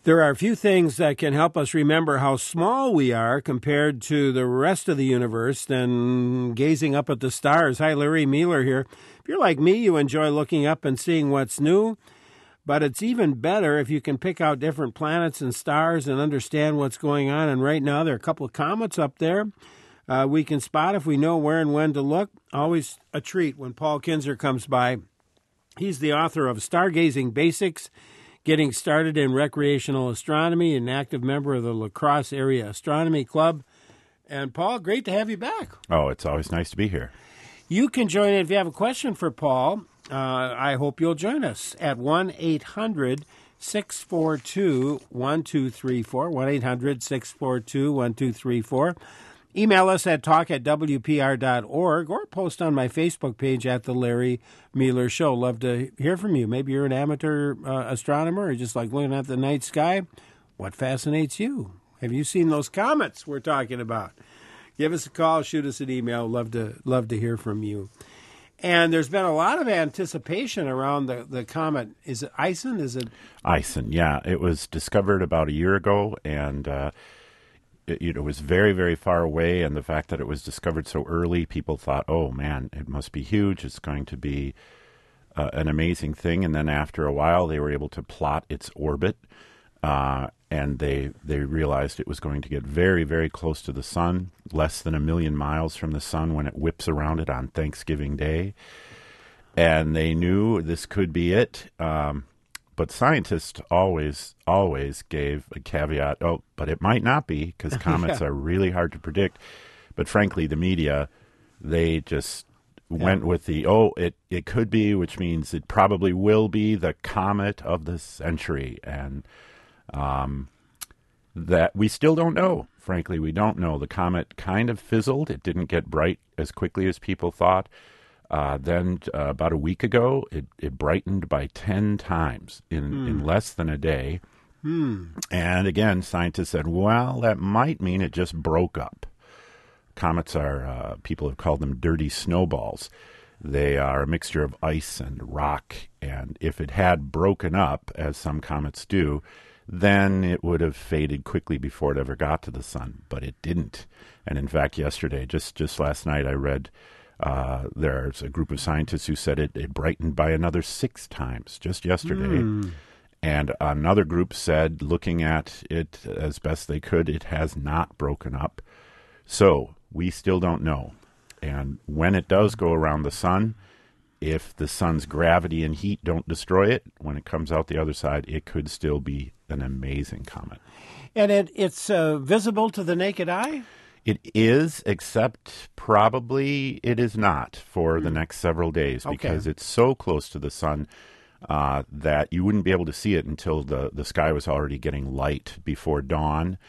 There are a few things that can help us remember how small we are compared to the rest of the universe than gazing up at the stars. Hi, Larry Mueller here. If you're like me, you enjoy looking up and seeing what's new, but it's even better if you can pick out different planets and stars and understand what's going on. And right now, there are a couple of comets up there we can spot if we know where and when to look. Always a treat when Paul Kinzer comes by. He's the author of Stargazing Basics, Getting Started in Recreational Astronomy, an active member of the La Crosse Area Astronomy Club. And, Paul, great to have you back. Oh, it's always nice to be here. You can join in if you have a question for Paul. I hope you'll join us at 1-800-642-1234, 1-800-642-1234. Email us at talk@wpr.org or post on my Facebook page at The Larry Mueller Show. Love to hear from you. Maybe you're an amateur astronomer or just like looking at the night sky. What fascinates you? Have you seen those comets we're talking about? Give us a call, shoot us an email. Love to hear from you. And there's been a lot of anticipation around the comet. Is it Ison? Ison, yeah. It was discovered about a year ago, and it was very, very far away, and the fact that it was discovered so early, people thought, oh, man, it must be huge. It's going to be an amazing thing. And then after a while, they were able to plot its orbit, and they realized it was going to get very, very close to the sun, less than 1 million miles from the sun when it whips around it on Thanksgiving Day. And they knew this could be it. But scientists always gave a caveat, but it might not be, because comets are really hard to predict. But frankly, the media, they just went with it could be, which means it probably will be the comet of the century. And that we still don't know. Frankly, we don't know. The comet kind of fizzled. It didn't get bright as quickly as people thought. Then about a week ago, it brightened by 10 times in less than a day. And again, scientists said, well, that might mean it just broke up. Comets are, people have called them dirty snowballs. They are a mixture of ice and rock. And if it had broken up, as some comets do, then it would have faded quickly before it ever got to the sun. But it didn't. And in fact, yesterday, just last night, I read there's a group of scientists who said it brightened by another 6 times just yesterday. And another group said, looking at it as best they could, it has not broken up. So we still don't know. And when it does go around the sun, if the sun's gravity and heat don't destroy it, when it comes out the other side, it could still be an amazing comet. And it's visible to the naked eye? It is, except probably it is not for the next several days, because it's so close to the sun that you wouldn't be able to see it until the sky was already getting light before dawn.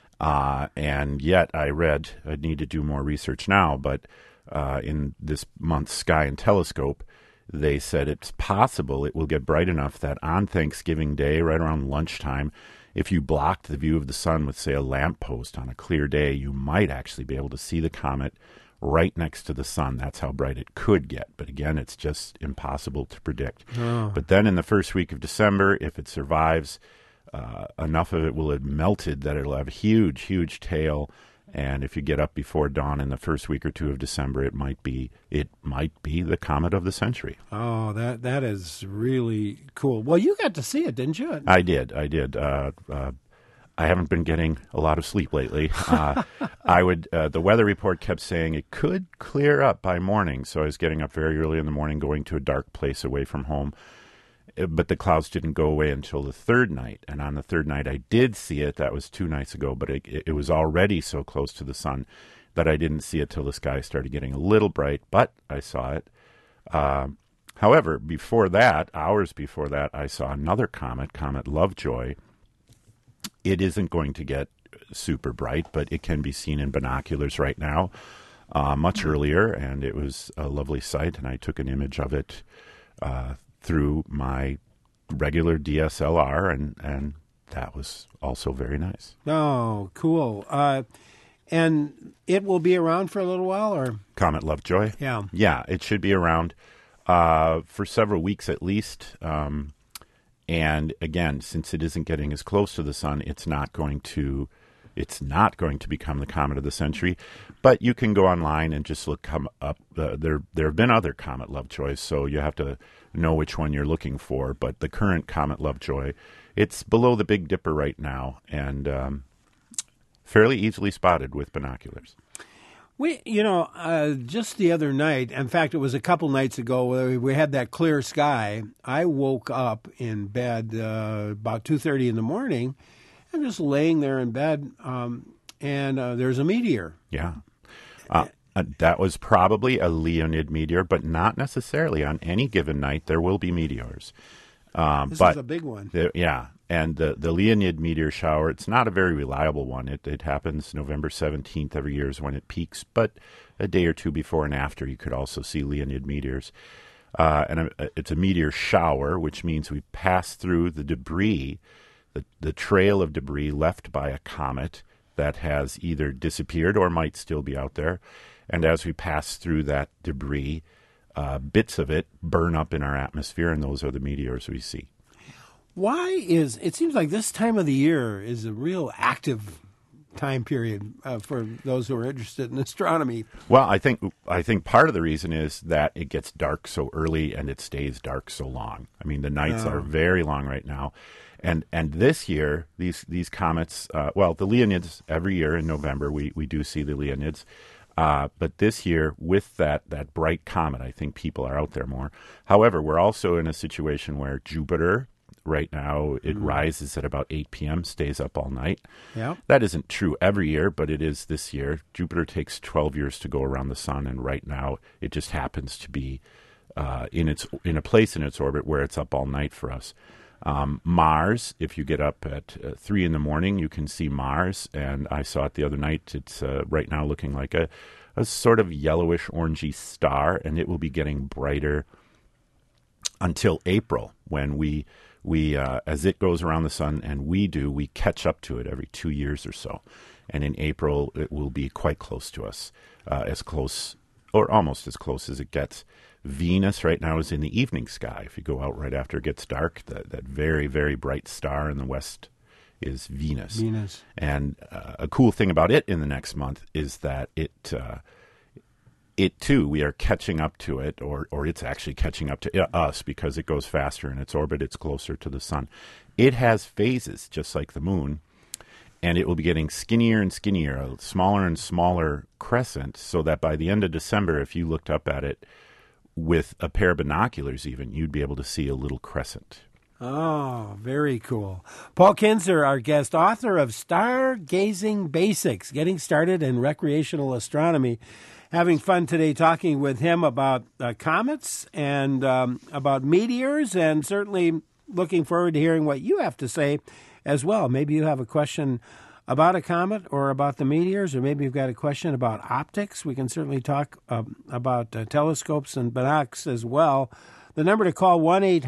And yet I need to do more research now, but in this month's Sky and Telescope, they said it's possible it will get bright enough that on Thanksgiving Day, right around lunchtime, if you blocked the view of the sun with, say, a lamppost on a clear day, you might actually be able to see the comet right next to the sun. That's how bright it could get. But again, it's just impossible to predict. But then in the first week of December, if it survives, enough of it will have melted that it'll have a huge, huge tail. And if you get up before dawn in the first week or two of December, it might be the comet of the century. Oh, that is really cool. Well, you got to see it, didn't you? I did. I haven't been getting a lot of sleep lately. The weather report kept saying it could clear up by morning, so I was getting up very early in the morning, going to a dark place away from home. But the clouds didn't go away until the third night. And on the third night, I did see it. That was 2 nights ago, but it was already so close to the sun that I didn't see it till the sky started getting a little bright, but I saw it. However, before that, hours before that, I saw another comet Lovejoy. It isn't going to get super bright, but it can be seen in binoculars right now, much earlier, and it was a lovely sight, and I took an image of it through my regular DSLR, and that was also very nice. Oh, cool. And it will be around for a little while, or? Comet Lovejoy? Yeah. Yeah, it should be around for several weeks at least. And again, since it isn't getting as close to the sun, it's not going to become the comet of the century. But you can go online and just come up. There have been other Comet Lovejoys, so you have to know which one you're looking for. But the current Comet Lovejoy, it's below the Big Dipper right now, and fairly easily spotted with binoculars. Just the other night, in fact, it was a couple nights ago, where we had that clear sky. I woke up in bed about 2:30 in the morning. I'm just laying there in bed, and there's a meteor. Yeah. That was probably a Leonid meteor, but not necessarily. On any given night, there will be meteors. This is a big one. Yeah. And the Leonid meteor shower, it's not a very reliable one. It happens November 17th every year is when it peaks, but a day or two before and after you could also see Leonid meteors. And it's a meteor shower, which means we pass through the debris, the trail of debris left by a comet that has either disappeared or might still be out there. And as we pass through that debris, bits of it burn up in our atmosphere, and those are the meteors we see. It seems like this time of the year is a real active time period for those who are interested in astronomy? Well, I think part of the reason is that it gets dark so early and it stays dark so long. I mean, the nights are very long right now. And this year, these comets, the Leonids, every year in November, we do see the Leonids. But this year, with that bright comet, I think people are out there more. However, we're also in a situation where Jupiter, right now, it rises at about 8 p.m., stays up all night. Yeah. That isn't true every year, but it is this year. Jupiter takes 12 years to go around the sun, and right now it just happens to be in a place in its orbit where it's up all night for us. Mars, if you get up at 3 in the morning, you can see Mars, and I saw it the other night. It's right now looking like a sort of yellowish orangey star, and it will be getting brighter until April, when we as it goes around the sun and we catch up to it every 2 years or so. And in April, it will be quite close to us, as close or almost as close as it gets. Venus right now is in the evening sky. If you go out right after it gets dark, that very, very bright star in the west is Venus. And a cool thing about it in the next month is that it too, we are catching up to it, or it's actually catching up to us because it goes faster in its orbit. It's closer to the sun. It has phases, just like the moon, and it will be getting skinnier and skinnier, a smaller and smaller crescent, so that by the end of December, if you looked up at it with a pair of binoculars even, you'd be able to see a little crescent. Oh, very cool. Paul Kinzer, our guest, author of Stargazing Basics, Getting Started in Recreational Astronomy. Having fun today talking with him about comets and about meteors, and certainly looking forward to hearing what you have to say as well. Maybe you have a question about a comet or about the meteors, or maybe you've got a question about optics. We can certainly talk about telescopes and binocs as well. The number to call,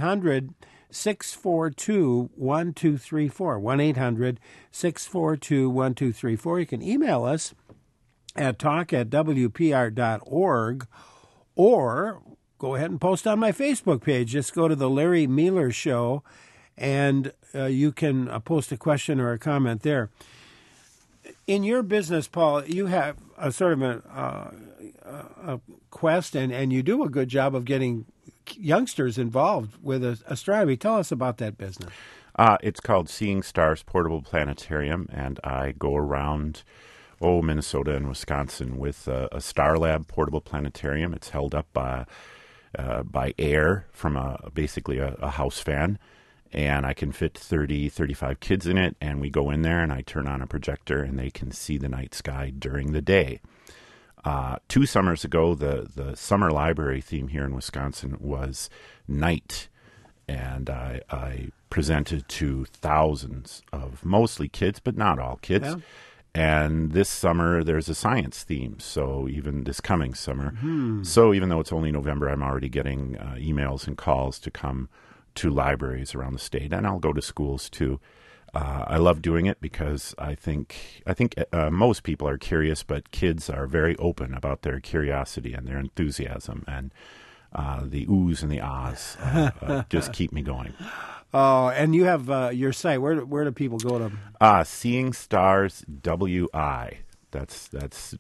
1-800-642-1234, 1-800-642-1234. You can email us at talk@wpr.org, or go ahead and post on my Facebook page. Just go to the Larry Mealer Show, and you can post a question or a comment there. In your business, Paul, you have a sort of a quest, and you do a good job of getting youngsters involved with astronomy. Tell us about that business. It's called Seeing Stars Portable Planetarium, and I go around Minnesota and Wisconsin with a Star Lab portable planetarium. It's held up by air from basically a house fan, and I can fit 35 kids in it, and we go in there and I turn on a projector and they can see the night sky during the day. 2 summers ago, the summer library theme here in Wisconsin was night, and I presented to thousands of mostly kids, but not all kids. Yeah. And this summer, there's a science theme, so even this coming summer. So even though it's only November, I'm already getting emails and calls to come to libraries around the state, and I'll go to schools too. I love doing it because I think most people are curious, but kids are very open about their curiosity and their enthusiasm. And the oohs and the ahs just keep me going. Oh, and you have your site. Where do people go to? Seeing Stars WI. That's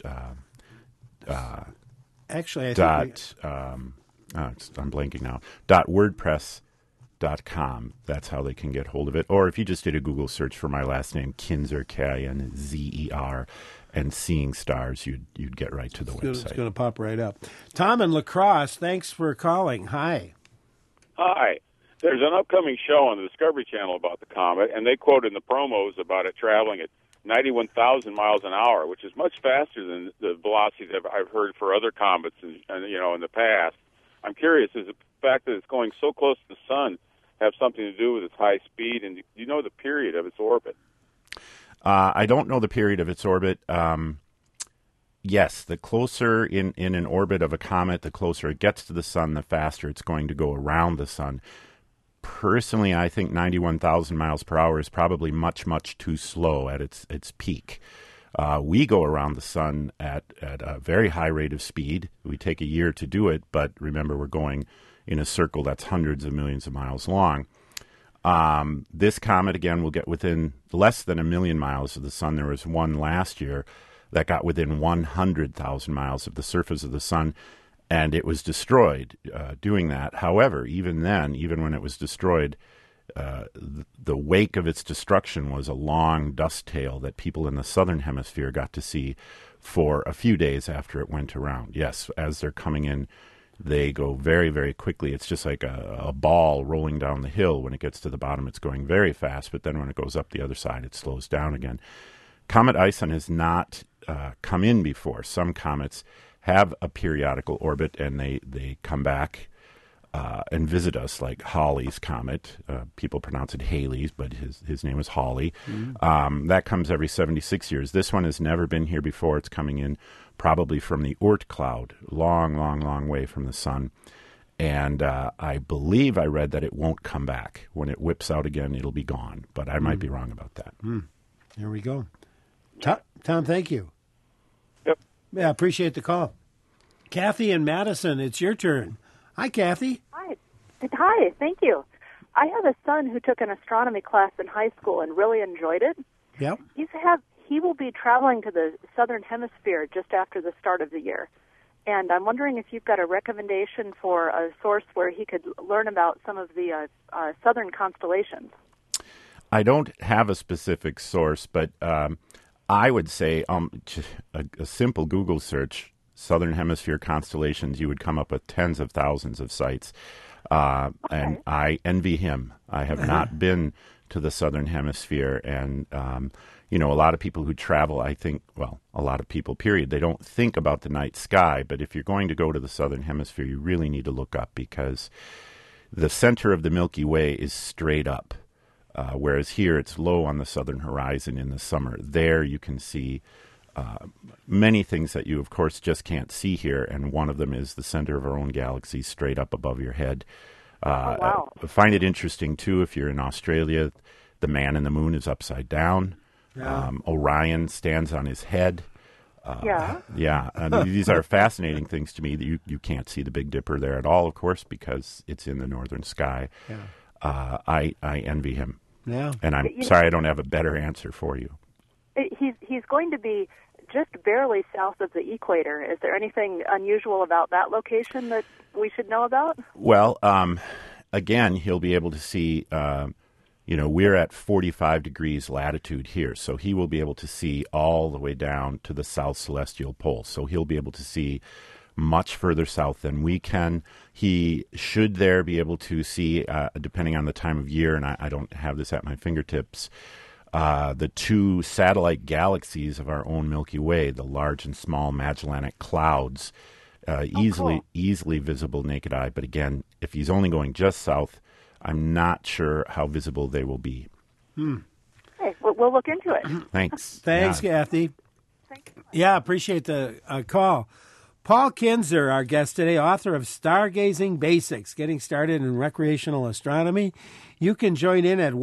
actually I dot. think I'm blanking now. .wordpress.com. That's how they can get hold of it. Or if you just did a Google search for my last name, Kinzer, Kinzer, and Seeing Stars, you'd get right to the website. It's going to pop right up. Tom in La Crosse, thanks for calling. Hi. Hi. There's an upcoming show on the Discovery Channel about the comet, and they quoted in the promos about it traveling at 91,000 miles an hour, which is much faster than the velocities I've heard for other comets, in the past. I'm curious, does the fact that it's going so close to the sun have something to do with its high speed, and do you know the period of its orbit? I don't know the period of its orbit. Yes, the closer in an orbit of a comet, the closer it gets to the sun, the faster it's going to go around the sun. Personally, I think 91,000 miles per hour is probably much, much too slow at its peak. We go around the sun at a very high rate of speed. We take a year to do it, but remember, we're going in a circle that's hundreds of millions of miles long. This comet, again, will get within less than 1 million miles of the sun. There was one last year that got within 100,000 miles of the surface of the sun, and it was destroyed doing that. However, even then, even when it was destroyed, the wake of its destruction was a long dust tail that people in the southern hemisphere got to see for a few days after it went around. Yes, as they're coming in, they go very, very quickly. It's just like a ball rolling down the hill. When it gets to the bottom, it's going very fast, but then when it goes up the other side, it slows down again. Comet Ison has not come in before. Some comets have a periodical orbit, and they come back and visit us, like Halley's comet. People pronounce it Halley's, but his name is Halley. Mm-hmm. That comes every 76 years. This one has never been here before. It's coming in probably from the Oort cloud, long, long, long way from the sun. And I believe I read that it won't come back. When it whips out again, it'll be gone. But I might be wrong about that. There we go. Tom, thank you. Yep. Yeah, appreciate the call. Kathy and Madison, it's your turn. Hi, Kathy. Hi, thank you. I have a son who took an astronomy class in high school and really enjoyed it. Yep. He will be traveling to the southern hemisphere just after the start of the year. And I'm wondering if you've got a recommendation for a source where he could learn about some of the southern constellations. I don't have a specific source, but I would say a simple Google search, Southern Hemisphere constellations, you would come up with tens of thousands of sites. And I envy him. I have not been to the Southern Hemisphere, and a lot of people who travel, I think, well, a lot of people, period, they don't think about the night sky, but if you're going to go to the Southern Hemisphere, you really need to look up, because the center of the Milky Way is straight up, whereas here it's low on the southern horizon in the summer. There you can see many things that you, of course, just can't see here, and one of them is the center of our own galaxy straight up above your head. Wow. I find it interesting, too, if you're in Australia, the man in the moon is upside down. Yeah. Orion stands on his head. Yeah. Yeah. These are fascinating things to me. That you can't see the Big Dipper there at all, of course, because it's in the northern sky. Yeah. I envy him. Yeah. And I'm sorry I don't have a better answer for you. He's going to be just barely south of the equator. Is there anything unusual about that location that we should know about? Well, again, he'll be able to see, we're at 45 degrees latitude here, so he will be able to see all the way down to the South Celestial Pole. So he'll be able to see much further south than we can. He should there be able to see, depending on the time of year, and I don't have this at my fingertips, the two satellite galaxies of our own Milky Way, the large and small Magellanic Clouds, easily visible naked eye. But again, if he's only going just south, I'm not sure how visible they will be. Okay, we'll look into it. Thanks. Thanks, Yeah. Kathy. Thank you. Yeah, appreciate the call. Paul Kinzer, our guest today, author of Stargazing Basics, Getting Started in Recreational Astronomy. You can join in at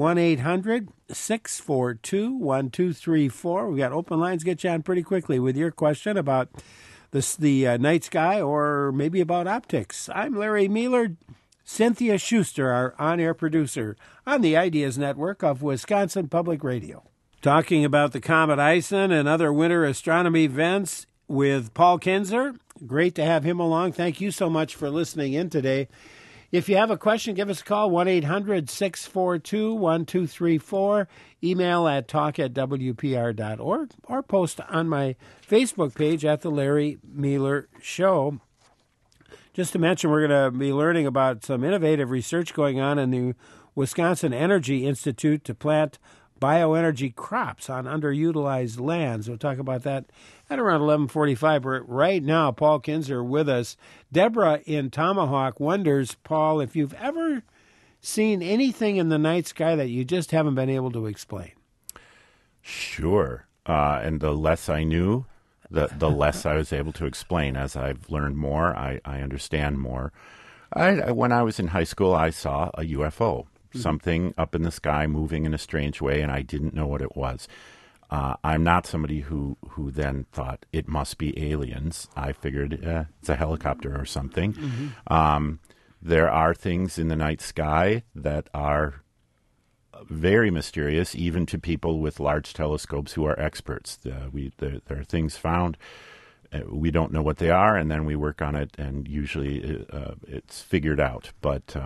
1-800-642-1234. We've got open lines. Get you on pretty quickly with your question about the night sky or maybe about optics. I'm Larry Mueller. Cynthia Schuster, our on-air producer on the Ideas Network of Wisconsin Public Radio. Talking about the comet Ison and other winter astronomy events with Paul Kinzer. Great to have him along. Thank you so much for listening in today. If you have a question, give us a call, 1-800-642-1234. Email at talk@wpr.org or post on my Facebook page at The Larry Mueller Show. Just to mention, we're going to be learning about some innovative research going on in the Wisconsin Energy Institute to plant bioenergy crops on underutilized lands. We'll talk about that at around 11:45. But right now, Paul Kinzer with us. Deborah in Tomahawk wonders, Paul, if you've ever seen anything in the night sky that you just haven't been able to explain. Sure. And the less I knew, the less I was able to explain. As I've learned more, I understand more. When I was in high school, I saw a UFO, something up in the sky moving in a strange way, and I didn't know what it was. I'm not somebody who then thought it must be aliens. I figured it's a helicopter or something. There are things in the night sky that are very mysterious, even to people with large telescopes who are experts. There are things found. We don't know what they are, and then we work on it, and usually it's figured out. But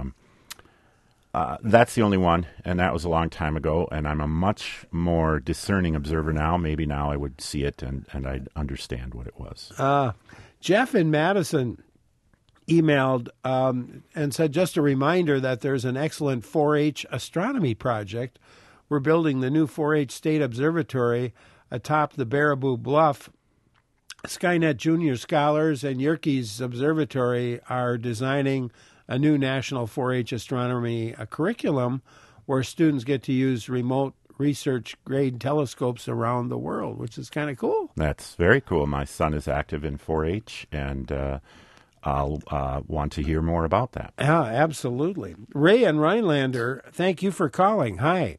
that's the only one, and that was a long time ago, and I'm a much more discerning observer now. Maybe now I would see it, and I'd understand what it was. Jeff in Madison emailed and said, just a reminder that there's an excellent 4-H astronomy project. We're building the new 4-H State Observatory atop the Baraboo Bluff. Skynet Junior Scholars and Yerkes Observatory are designing a new national 4-H astronomy curriculum where students get to use remote research-grade telescopes around the world, which is kind of cool. That's very cool. My son is active in 4-H, and I'll want to hear more about that. Yeah, absolutely. Ray and Rhinelander, thank you for calling. Hi.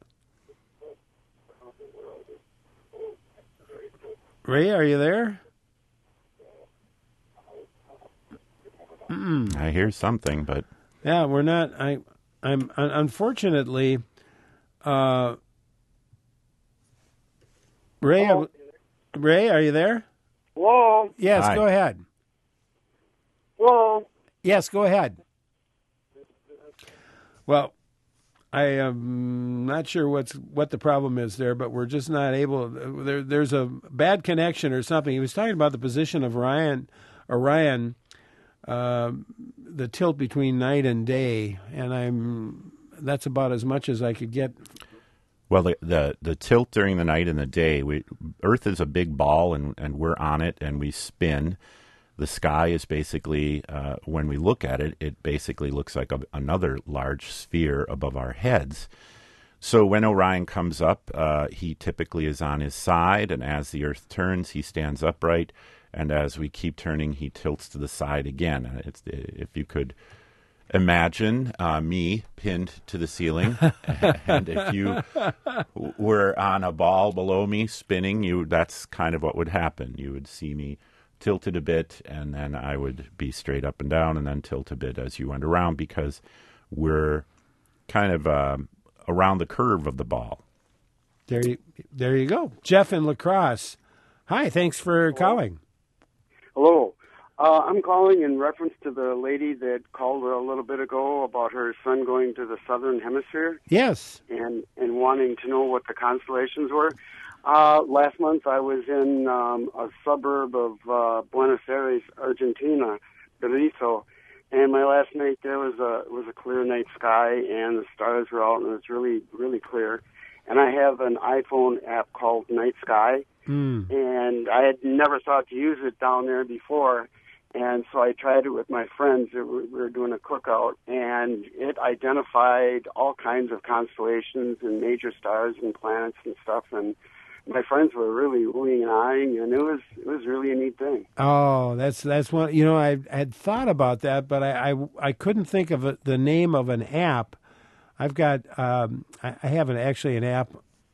Ray, are you there? I hear something, but yeah, we're not. I'm unfortunately, Ray. Hello? Ray, are you there? Hello? Yes, Hi. Go ahead. Hello? Yes, go ahead. Well, I am not sure what the problem is there, but we're just not able. There's a bad connection or something. He was talking about the position of Orion, the tilt between night and day, and that's about as much as I could get. well, the tilt during the night and the day. Earth is a big ball, and we're on it, and we spin. The sky is basically, when we look at it, it basically looks like another large sphere above our heads. So when Orion comes up, he typically is on his side, and as the Earth turns, he stands upright, and as we keep turning, he tilts to the side again. If you could imagine me pinned to the ceiling, and if you were on a ball below me spinning, that's kind of what would happen. You would see me tilted a bit, and then I would be straight up and down, and then tilt a bit as you went around, because we're kind of around the curve of the ball. There you go. Jeff in La Crosse. Hi, thanks for calling. Hello. I'm calling in reference to the lady that called a little bit ago about her son going to the southern hemisphere Yes. and wanting to know what the constellations were. Last month I was in a suburb of Buenos Aires, Argentina, Berisso, and my last night there was a clear night sky, and the stars were out, and it was really, really clear. And I have an iPhone app called Night Sky, and I had never thought to use it down there before. And so I tried it with my friends. We were doing a cookout, and it identified all kinds of constellations and major stars and planets and stuff. And my friends were really oohing and eyeing, and it was really a neat thing. Oh, that's one. I had thought about that, but I couldn't think of the name of an app. I've got I have actually an app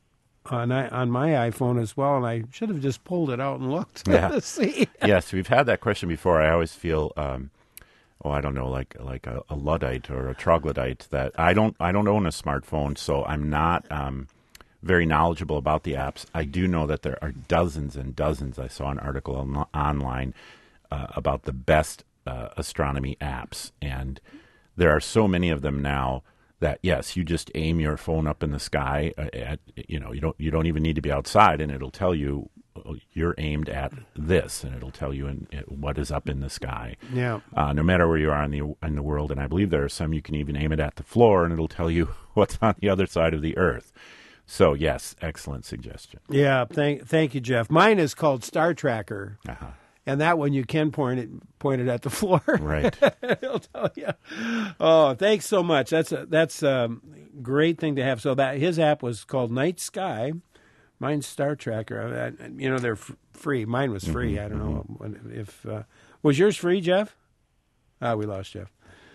on my iPhone as well, and I should have just pulled it out and looked to see. Yes, we've had that question before. I always feel, I don't know, like a Luddite or a troglodyte, that I don't own a smartphone, so I'm not very knowledgeable about the apps. I do know that there are dozens and dozens. I saw an article online about the best astronomy apps, and there are so many of them now that, yes, you just aim your phone up in the sky at, you don't even need to be outside, and it'll tell you you're aimed at this, and it'll tell you what is up in the sky. Yeah. No matter where you are in the world, and I believe there are some you can even aim it at the floor, and it'll tell you what's on the other side of the Earth. So, yes, excellent suggestion. Yeah, thank you, Jeff. Mine is called Star Tracker. Uh-huh. And that one you can point it at the floor. Right. It'll tell you. Oh, thanks so much. That's a great thing to have. So that his app was called Night Sky. Mine's Star Tracker. They're free. Mine was free. Mm-hmm. I don't know if was yours free, Jeff? We lost Jeff.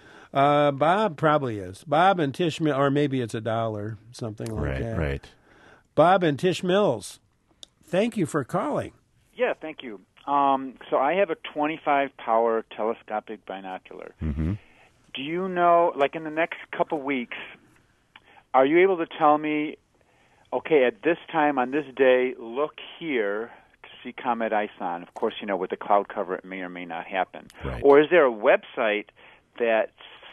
Bob probably is. Bob and Tish, or maybe it's $1, something like that. Right. Bob and Tish Mills, thank you for calling. Yeah, thank you. So I have a 25-power telescopic binocular. Mm-hmm. Do you know, like in the next couple weeks, are you able to tell me, okay, at this time on this day, look here to see Comet ISON? Of course, with the cloud cover, it may or may not happen. Right. Or is there a website that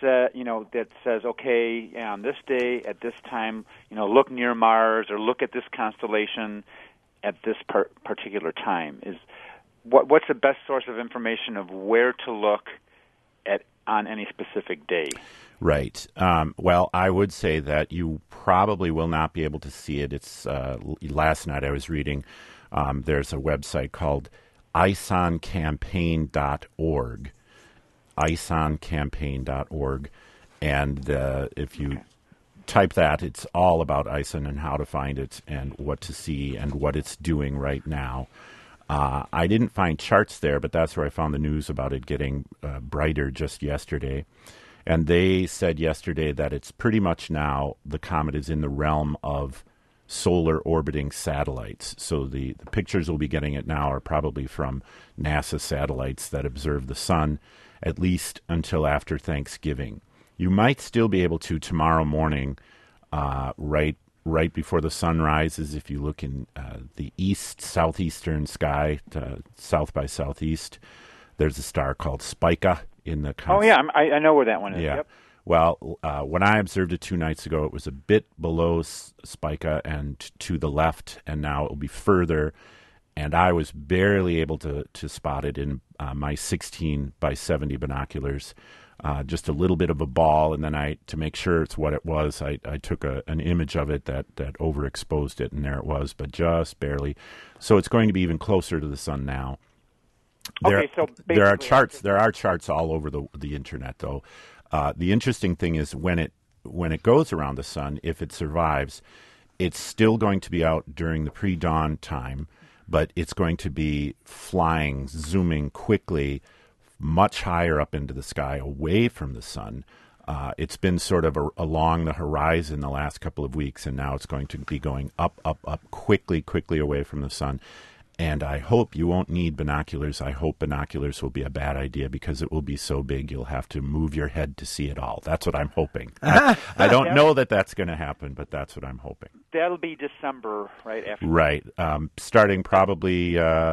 says, okay, on this day, at this time, look near Mars or look at this constellation at this particular time? What's the best source of information of where to look at on any specific day? Right. Well, I would say that you probably will not be able to see it. It's last night I was reading. There's a website called isoncampaign.org. isoncampaign.org, and if you type that, it's all about ISON and how to find it and what to see and what it's doing right now. I didn't find charts there, but that's where I found the news about it getting brighter just yesterday. And they said yesterday that it's pretty much now the comet is in the realm of solar orbiting satellites. So the pictures we'll be getting it now are probably from NASA satellites that observe the sun, at least until after Thanksgiving. You might still be able to tomorrow morning, right before the sun rises, if you look in the southeastern sky, south by southeast, there's a star called Spica in the Oh, yeah, I know where that one is. Yeah. Yep. Well, when I observed it 2 nights ago, it was a bit below Spica and to the left, and now it will be further. And I was barely able to spot it in my 16 by 70 binoculars. Just a little bit of a ball, and then to make sure it's what it was, I took an image of it that overexposed it, and there it was, but just barely. So it's going to be even closer to the sun now. There are charts. There are charts all over the internet, though. The interesting thing is when it goes around the sun, if it survives, it's still going to be out during the pre-dawn time, but it's going to be flying, zooming quickly, much higher up into the sky, away from the sun. It's been sort of along the horizon the last couple of weeks, and now it's going to be going up, quickly away from the sun. And I hope you won't need binoculars. I hope binoculars will be a bad idea because it will be so big you'll have to move your head to see it all. That's what I'm hoping. I don't know that that's going to happen, but that's what I'm hoping. That'll be December, right? After right. Starting probably,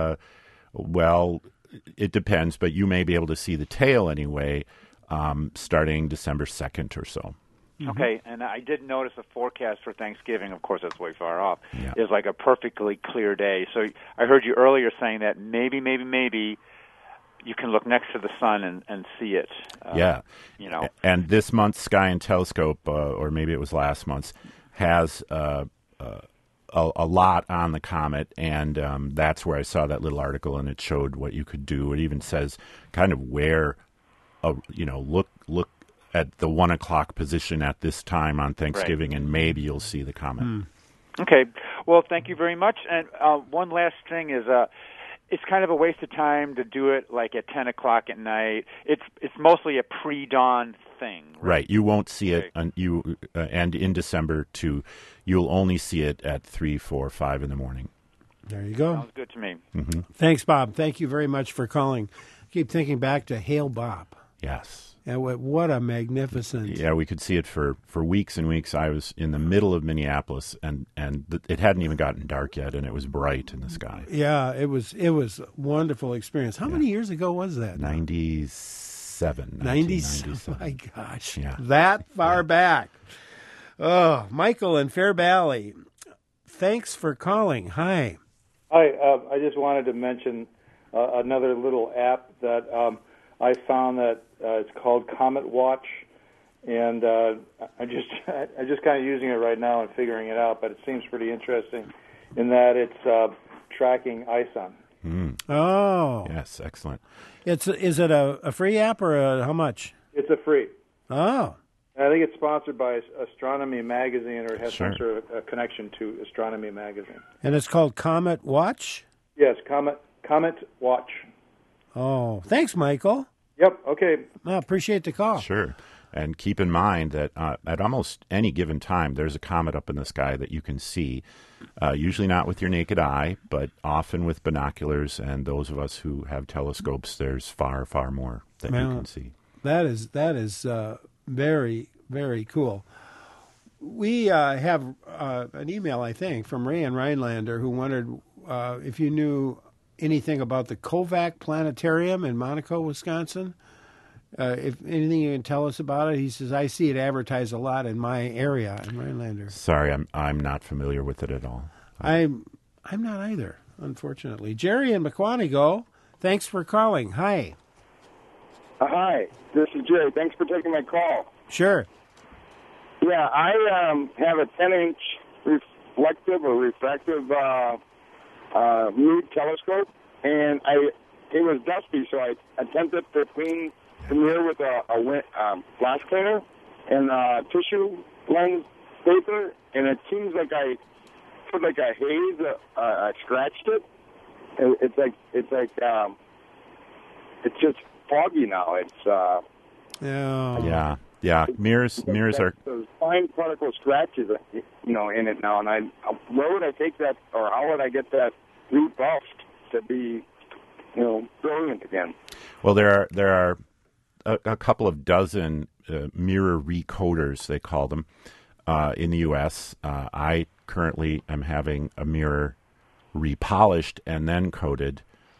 it depends, but you may be able to see the tail anyway, starting December 2nd or so. Mm-hmm. Okay, and I did notice a forecast for Thanksgiving. Of course, that's way far off. Yeah. Is like a perfectly clear day. So I heard you earlier saying that maybe you can look next to the sun and see it. Yeah. And this month's Sky and Telescope, or maybe it was last month's, has a lot on the comet, and that's where I saw that little article, and it showed what you could do. It even says kind of where, look at the 1 o'clock position at this time on Thanksgiving, right, and maybe you'll see the comet. Okay. Well, thank you very much. And one last thing is, it's kind of a waste of time to do it like at 10 o'clock at night. It's mostly a pre-dawn thing. Right. You won't see it and in December too. You'll only see it at 3, 4, 5 in the morning. There you go. Sounds good to me. Mm-hmm. Thanks, Bob. Thank you very much for calling. Keep thinking back to Hail Bob. Yes. And what a magnificent... Yeah, we could see it for weeks and weeks. I was in the middle of Minneapolis, and it hadn't even gotten dark yet, and it was bright in the sky. Yeah, it was a wonderful experience. How many years ago was that? 97. 97. My gosh. Yeah. That far back. Oh, Michael in Fair Valley. Thanks for calling. Hi. Hi. I just wanted to mention another little app that I found that it's called Comet Watch, and I'm just kind of using it right now and figuring it out. But it seems pretty interesting in that it's tracking ISON. Mm. Oh, yes, excellent. Is it a free app or how much? It's a free. Oh, I think it's sponsored by Astronomy Magazine, or it has Sure. some sort of a connection to Astronomy Magazine. and it's called Comet Watch. Yes, Comet Watch. Oh, thanks, Michael. Yep. Okay. I appreciate the call. Sure. And keep in mind that at almost any given time, there's a comet up in the sky that you can see, usually not with your naked eye, but often with binoculars. And those of us who have telescopes, there's far, far more that you can see. That is very, very cool. We have an email, I think, from Ray and Rhinelander, who wondered if you knew anything about the Kovac Planetarium in Monaco, Wisconsin. If anything you can tell us about it, he says, I see it advertised a lot in my area in Rhinelander. Sorry, I'm not familiar with it at all. I'm not either, unfortunately. Jerry in Mukwonago, thanks for calling. Hi. Hi, this is Jerry. Thanks for taking my call. Sure. Yeah, I have a 10-inch reflective or refractive Moog telescope, and it was dusty, so I attempted to clean the mirror with a flash cleaner and tissue lens paper, and it seems like I put like a haze. I scratched it. It's just foggy now. It's Yeah. Mirrors are. Those fine particle scratches, in it now. And where would I take that, or how would I get that rebuffed to be, brilliant again? Well, there are a couple of dozen mirror recoders, they call them, in the U.S. I currently am having a mirror repolished and then coated,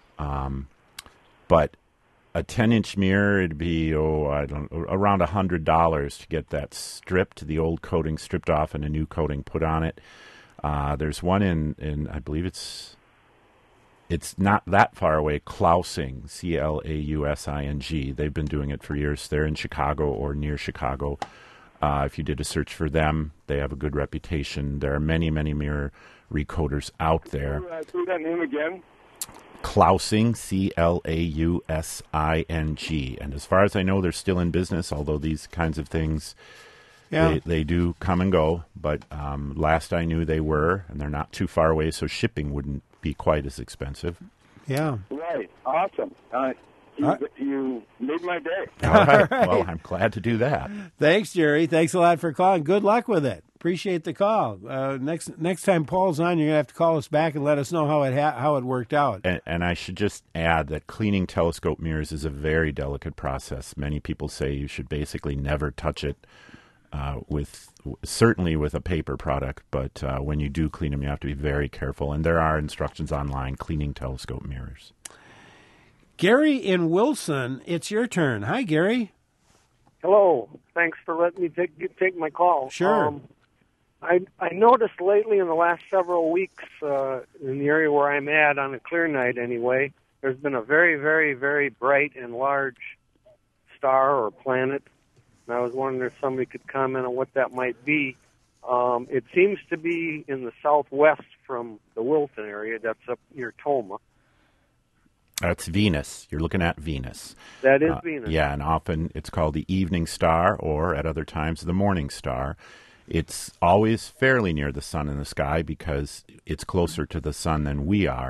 but a 10-inch mirror, it'd be around $100 to get that stripped, the old coating stripped off and a new coating put on it. There's one in I believe it's not that far away, Klausing, Clausing. They've been doing it for years. They're in Chicago or near Chicago. If you did a search for them, they have a good reputation. There are many, many mirror recoders out there. Say that name again. Klausing, Clausing. And as far as I know, they're still in business, although these kinds of things, they do come and go. But last I knew they were, and they're not too far away, so shipping wouldn't be quite as expensive. Yeah. Right. Awesome. You made my day. All right. Well, I'm glad to do that. Thanks, Jerry. Thanks a lot for calling. Good luck with it. Appreciate the call. Next time Paul's on, you're gonna have to call us back and let us know how it worked out. And I should just add that cleaning telescope mirrors is a very delicate process. Many people say you should basically never touch it certainly with a paper product, but when you do clean them, you have to be very careful. And there are instructions online cleaning telescope mirrors. Gary in Wilson, it's your turn. Hi, Gary. Hello. Thanks for letting me take my call. Sure. I noticed lately in the last several weeks in the area where I'm at, on a clear night anyway, there's been a very, very, very bright and large star or planet. And I was wondering if somebody could comment on what that might be. It seems to be in the southwest from the Wilton area. That's up near Toma. That's Venus. You're looking at Venus. That is Venus. Yeah, and often it's called the evening star, or at other times the morning star. It's always fairly near the sun in the sky because it's closer to the sun than we are.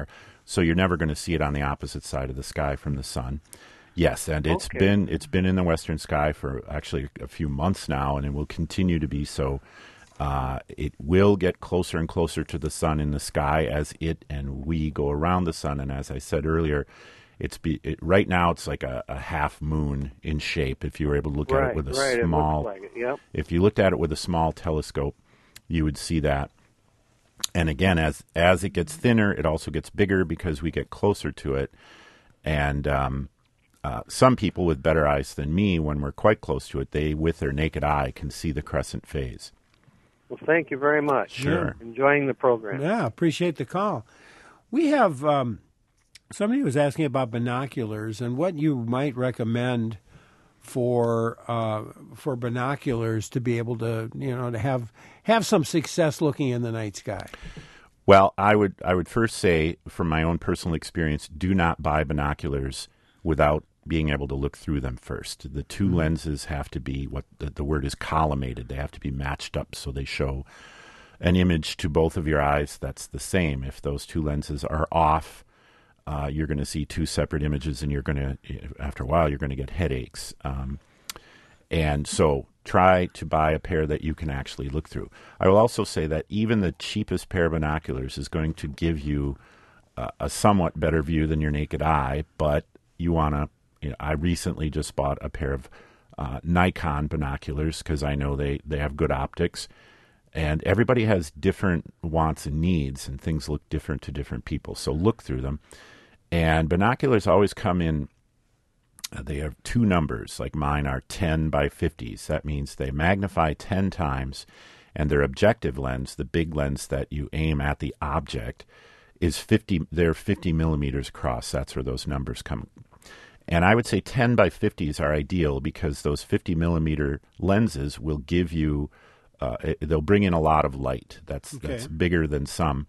so you're never going to see it on the opposite side of the sky from the sun. Yes, and it's been in the western sky for actually a few months now, and it will continue to be so. It will get closer and closer to the sun in the sky as it and we go around the sun. And as I said earlier, right now it's like a half moon in shape. If you were able to look at it with a small, it looks like it. Yep. If you looked at it with a small telescope, you would see that. And again, as it gets thinner, it also gets bigger because we get closer to it. And some people with better eyes than me, when we're quite close to it, they, with their naked eye, can see the crescent phase. Well, thank you very much. Sure. Enjoying the program. Yeah, appreciate the call. We have somebody was asking about binoculars and what you might recommend for binoculars to be able to, to have some success looking in the night sky. Well, I would first say, from my own personal experience, do not buy binoculars without being able to look through them first. The two lenses have to be what the word is collimated. They have to be matched up so they show an image to both of your eyes that's the same. If those two lenses are off, you're going to see two separate images, and after a while, you're going to get headaches. And so try to buy a pair that you can actually look through. I will also say that even the cheapest pair of binoculars is going to give you a somewhat better view than your naked eye, but you want to. I recently just bought a pair of Nikon binoculars because I know they have good optics. And everybody has different wants and needs, and things look different to different people. So look through them. And binoculars always come in, they have two numbers, like mine are 10 by 50s. That means they magnify 10 times, and their objective lens, the big lens that you aim at the object, is 50. They're 50 millimeters across. That's where those numbers come. And I would say 10 by 50s are ideal because those 50 millimeter lenses will give you, they'll bring in a lot of light. That's bigger than some.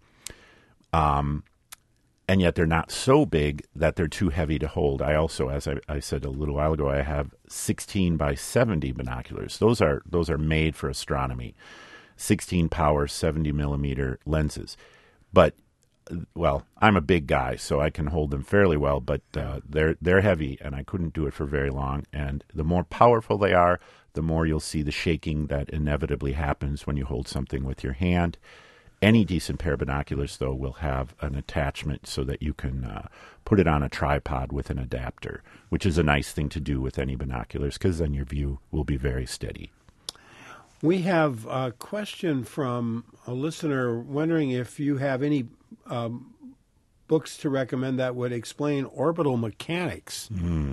And yet they're not so big that they're too heavy to hold. I also, as I said a little while ago, I have 16 by 70 binoculars. Those are made for astronomy. 16 power, 70 millimeter lenses. But well, I'm a big guy, so I can hold them fairly well, but they're heavy, and I couldn't do it for very long. And the more powerful they are, the more you'll see the shaking that inevitably happens when you hold something with your hand. Any decent pair of binoculars, though, will have an attachment so that you can put it on a tripod with an adapter, which is a nice thing to do with any binoculars because then your view will be very steady. We have a question from a listener wondering if you have any books to recommend that would explain orbital mechanics.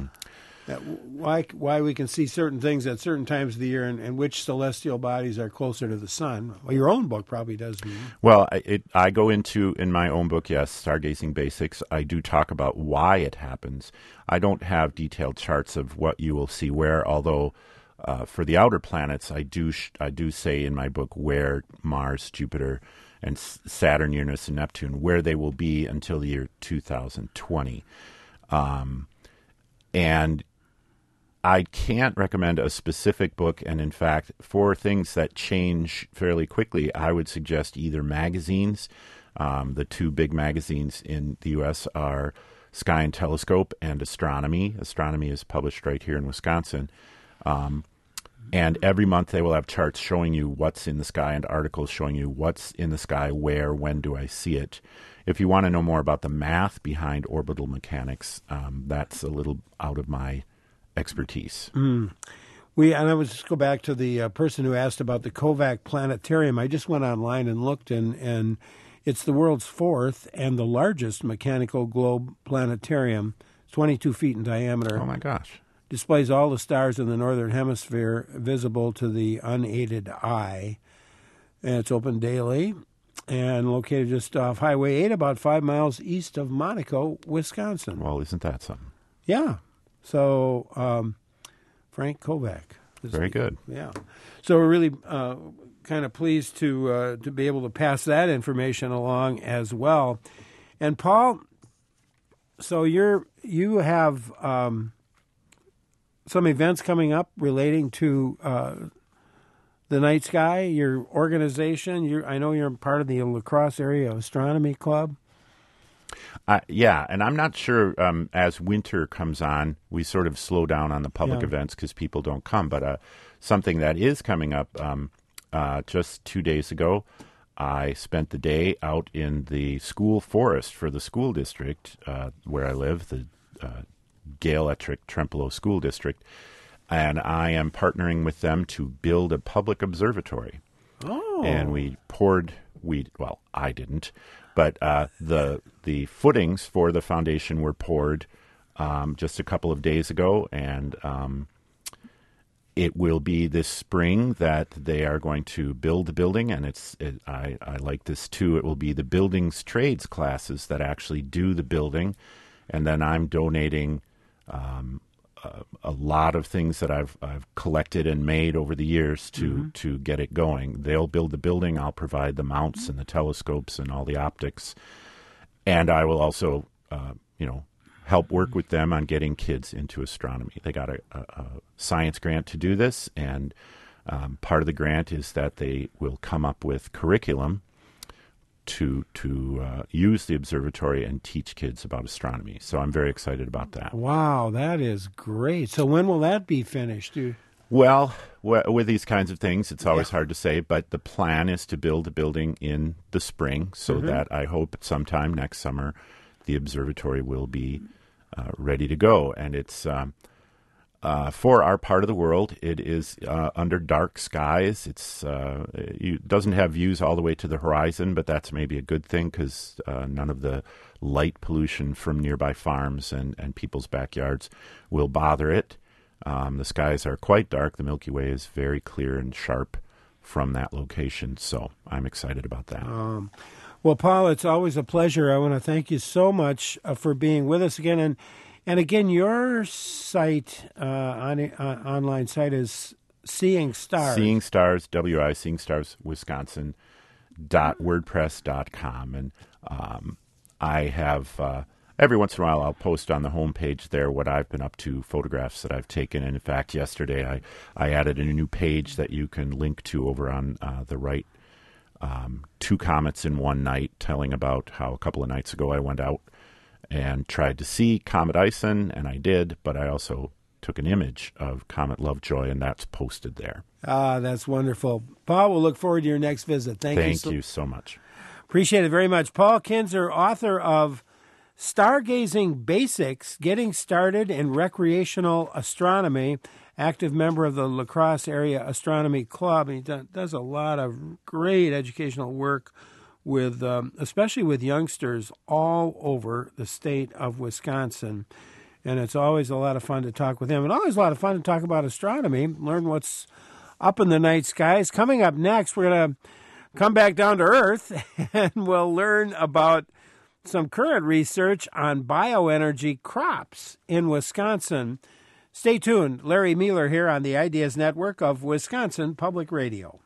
Why we can see certain things at certain times of the year and which celestial bodies are closer to the sun. Well, your own book probably does. Well, I go into, in my own book, yes, Stargazing Basics, I do talk about why it happens. I don't have detailed charts of what you will see where, although for the outer planets, I do say in my book where Mars, Jupiter, and Saturn, Uranus, and Neptune, where they will be until the year 2020. And I can't recommend a specific book, and in fact, for things that change fairly quickly, I would suggest either magazines. The two big magazines in the U.S. are Sky and Telescope and Astronomy. Astronomy is published right here in Wisconsin. And every month they will have charts showing you what's in the sky and articles showing you what's in the sky, where, when do I see it. If you want to know more about the math behind orbital mechanics, that's a little out of my expertise. And I would just go back to the person who asked about the Kovac Planetarium. I just went online and looked, and it's the world's fourth and the largest mechanical globe planetarium. It's 22 feet in diameter. Oh, my gosh. Displays all the stars in the northern hemisphere visible to the unaided eye. And it's open daily and located just off Highway 8, about 5 miles east of Monaco, Wisconsin. Well, isn't that something? Yeah. So, Frank Kovac. Very good. Yeah. So we're really kind of pleased to be able to pass that information along as well. And Paul, so you have some events coming up relating to the night sky, your organization. I know you're part of the La Crosse Area Astronomy Club. Yeah, and I'm not sure as winter comes on, we sort of slow down on the public events because people don't come. But something that is coming up just 2 days ago, I spent the day out in the school forest for the school district where I live, the Gale Ettrick Trempealeau School District, and I am partnering with them to build a public observatory. Oh. And I didn't, but the footings for the foundation were poured just a couple of days ago, and it will be this spring that they are going to build the building, and I like this too. It will be the buildings trades classes that actually do the building, and then I'm donating a lot of things that I've collected and made over the years to get it going. They'll build the building. I'll provide the mounts and the telescopes and all the optics, and I will also, help work with them on getting kids into astronomy. They got a science grant to do this, and part of the grant is that they will come up with curriculum to use the observatory and teach kids about astronomy. So I'm very excited about that. Wow, that is great. So when will that be finished? Well, with these kinds of things, it's always hard to say, but the plan is to build a building in the spring so that I hope sometime next summer the observatory will be ready to go. And it's for our part of the world, it is under dark skies. It doesn't have views all the way to the horizon, but that's maybe a good thing because none of the light pollution from nearby farms and people's backyards will bother it. The skies are quite dark. The Milky Way is very clear and sharp from that location, so I'm excited about that. Well, Paul, it's always a pleasure. I want to thank you so much for being with us again. And again, your site, online site is Seeing Stars. Seeing Stars, W-I, Seeing Stars, Wisconsin.wordpress.com. And I have, every once in a while, I'll post on the homepage there what I've been up to, photographs that I've taken. And in fact, yesterday I added a new page that you can link to over on the right. 2 comets in one night, telling about how a couple of nights ago I went out and tried to see Comet Ison, and I did, but I also took an image of Comet Lovejoy, and that's posted there. That's wonderful. Paul, we'll look forward to your next visit. Thank you so much. Appreciate it very much. Paul Kinzer, author of Stargazing Basics, Getting Started in Recreational Astronomy, active member of the La Crosse Area Astronomy Club. He does a lot of great educational work with, especially with youngsters all over the state of Wisconsin. And it's always a lot of fun to talk with him, and always a lot of fun to talk about astronomy, learn what's up in the night skies. Coming up next, we're going to come back down to Earth, and we'll learn about some current research on bioenergy crops in Wisconsin. Stay tuned. Larry Mueller here on the Ideas Network of Wisconsin Public Radio.